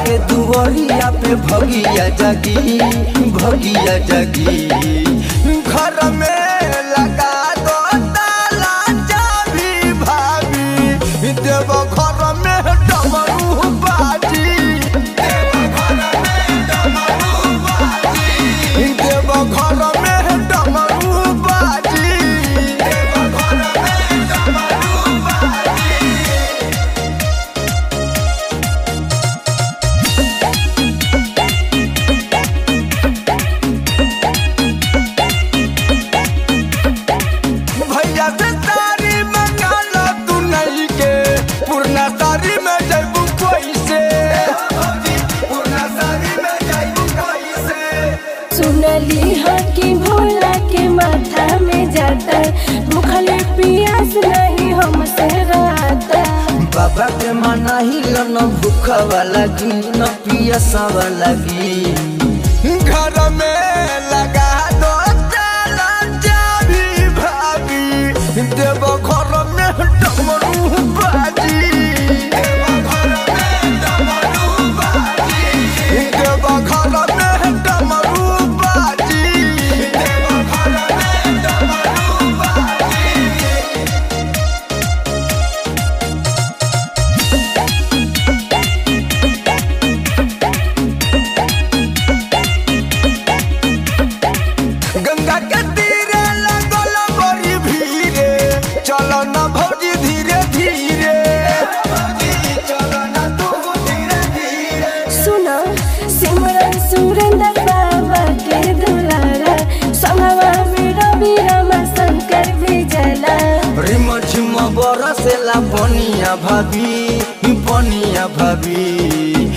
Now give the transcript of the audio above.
के दुआरिया पे भगिया जगी घर में लगा दो ताला चाबी भाभी देव घर में डमरू बाजी देव घर में डमरू बाजी देव घर में डमरू बाजी देव घर में डमरू बाजी। भैया से तारी मंगाला तू नहीं के पूर्णा सारी में जैबू कोई से पूर्णा सारी में जैबू कोई से। सुनली है कि भोला के माथा में जाता भूखले पियास नहीं हमसे रहता। बाबा के माना ही न भूखा वाला की न पियासा वाला की घर में लगा दो ताला चाबी भाभी देव घर में डमरू बाजी देव घर में डमरू बाजी देव घर में डमरू बाजी देव घर में डमरू बाजी। गंगा के तीरे लगल बड़ी भीरे चलो न भौजी धीरे धीरे चलो न तू धीरे धीरे। सुनो सिमरन सुरेंद्र बाबा के दुलारा संगवा में रवि रमा शंकर भी जला। रिम झिम बरसेला पनिया भाभी